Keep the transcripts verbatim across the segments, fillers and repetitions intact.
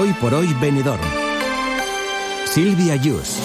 Hoy por hoy Benidorm. Sílvia Yus.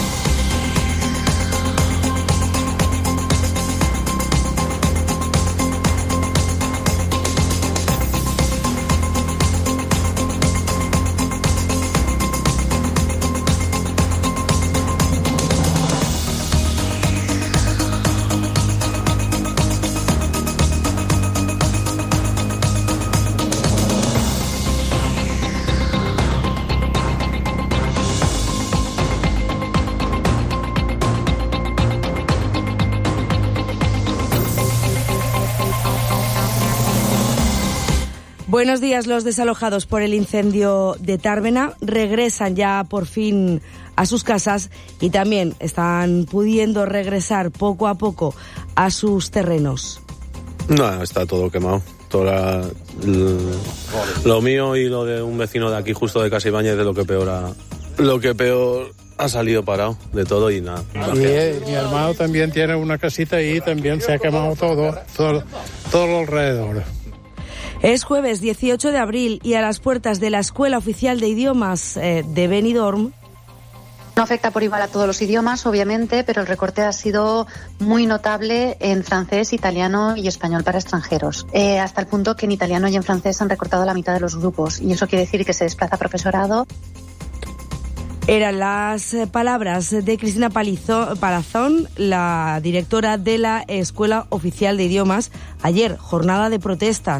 Buenos días. Los desalojados por el incendio de Tárvena regresan ya por fin a sus casas y también están pudiendo regresar poco a poco a sus terrenos. No, está todo quemado. Toda la, l, lo mío y lo de un vecino de aquí justo de Casa Ibáñez de lo que peor ha, lo que peor ha salido parado de todo y nada. Y eh, mi hermano también tiene una casita ahí, también se ha quemado todo, todo, todo alrededor. Es jueves dieciocho de abril y a las puertas de la Escuela Oficial de Idiomas eh, de Benidorm. No afecta por igual a todos los idiomas, obviamente, pero el recorte ha sido muy notable en francés, italiano y español para extranjeros. Eh, hasta el punto que en italiano y en francés han recortado la mitad de los grupos. Y eso quiere decir que se desplaza profesorado. Eran las palabras de Cristina Palizo, Palazón, la directora de la Escuela Oficial de Idiomas, ayer, jornada de protestas.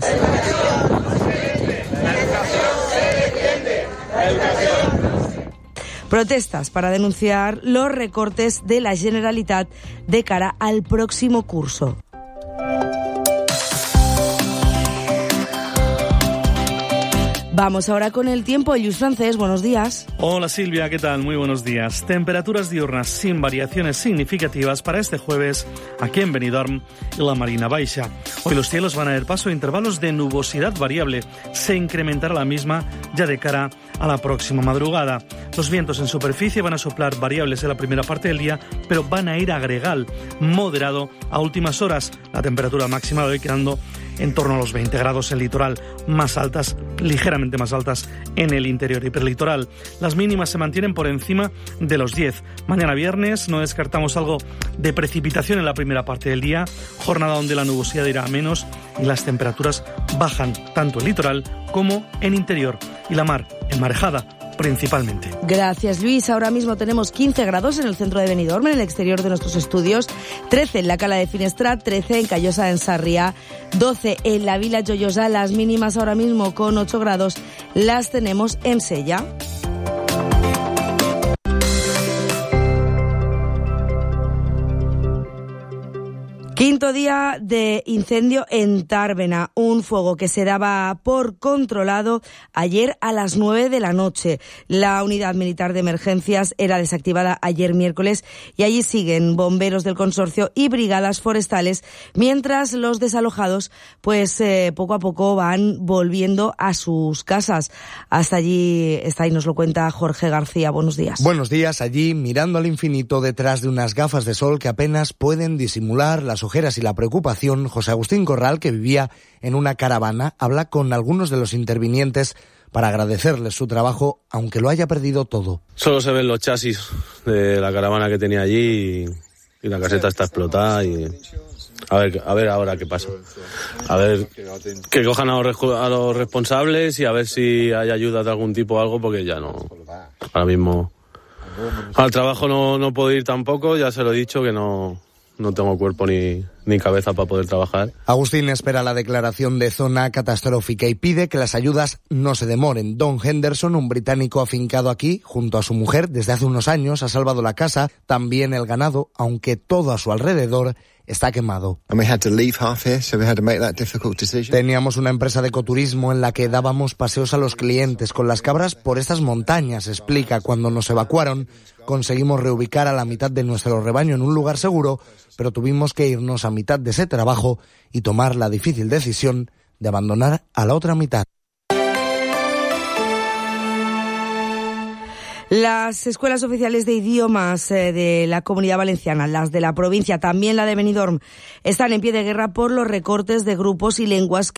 Protestas para denunciar los recortes de la Generalitat de cara al próximo curso. Vamos ahora con el tiempo. Lluís Francés, buenos días. Hola Silvia, ¿qué tal? Muy buenos días. Temperaturas diurnas sin variaciones significativas para este jueves aquí en Benidorm y la Marina Baixa. Hoy los cielos van a dar paso a intervalos de nubosidad variable. Se incrementará la misma ya de cara a la próxima madrugada. Los vientos en superficie van a soplar variables en la primera parte del día, pero van a ir a gregal moderado a últimas horas. La temperatura máxima de hoy quedando en torno a los veinte grados en el litoral, más altas, ligeramente más altas en el interior hiperlitoral. Las mínimas se mantienen por encima de los diez. Mañana viernes no descartamos algo de precipitación en la primera parte del día, jornada donde la nubosidad irá a menos y las temperaturas bajan tanto en litoral como en interior y la mar enmarejada principalmente. Gracias, Luis. Ahora mismo tenemos quince grados en el centro de Benidorm, en el exterior de nuestros estudios, trece en la Cala de Finestrat, trece en Callosa de Sarriá, doce en la Vila Joyosa. Las mínimas ahora mismo con ocho grados las tenemos en Sella. Quinto día de incendio en Tárvena, un fuego que se daba por controlado ayer a las nueve de la noche. La unidad militar de emergencias era desactivada ayer miércoles y allí siguen bomberos del consorcio y brigadas forestales, mientras los desalojados pues eh, poco a poco van volviendo a sus casas. Hasta allí está y nos lo cuenta Jorge García. Buenos días. Buenos días. Allí, mirando al infinito detrás de unas gafas de sol que apenas pueden disimular las ojeras y la preocupación, José Agustín Corral, que vivía en una caravana, habla con algunos de los intervinientes para agradecerles su trabajo, aunque lo haya perdido todo. Solo se ven los chasis de la caravana que tenía allí y, y la caseta está explotada y a ver, a ver ahora qué pasa. A ver que cojan a los, a los responsables y a ver si hay ayuda de algún tipo o algo, porque ya no, ahora mismo al trabajo no, no puedo ir tampoco, ya se lo he dicho que no... No tengo cuerpo ni, ni cabeza para poder trabajar. Agustín espera la declaración de zona catastrófica y pide que las ayudas no se demoren. Don Henderson, un británico afincado aquí, junto a su mujer, desde hace unos años, ha salvado la casa, también el ganado, aunque todo a su alrededor está quemado. Teníamos una empresa de ecoturismo en la que dábamos paseos a los clientes con las cabras por estas montañas, explica. Cuando nos evacuaron, conseguimos reubicar a la mitad de nuestro rebaño en un lugar seguro, pero tuvimos que irnos a mitad de ese trabajo y tomar la difícil decisión de abandonar a la otra mitad. Las escuelas oficiales de idiomas eh, de la Comunidad Valenciana, las de la provincia, también la de Benidorm, están en pie de guerra por los recortes de grupos y lenguas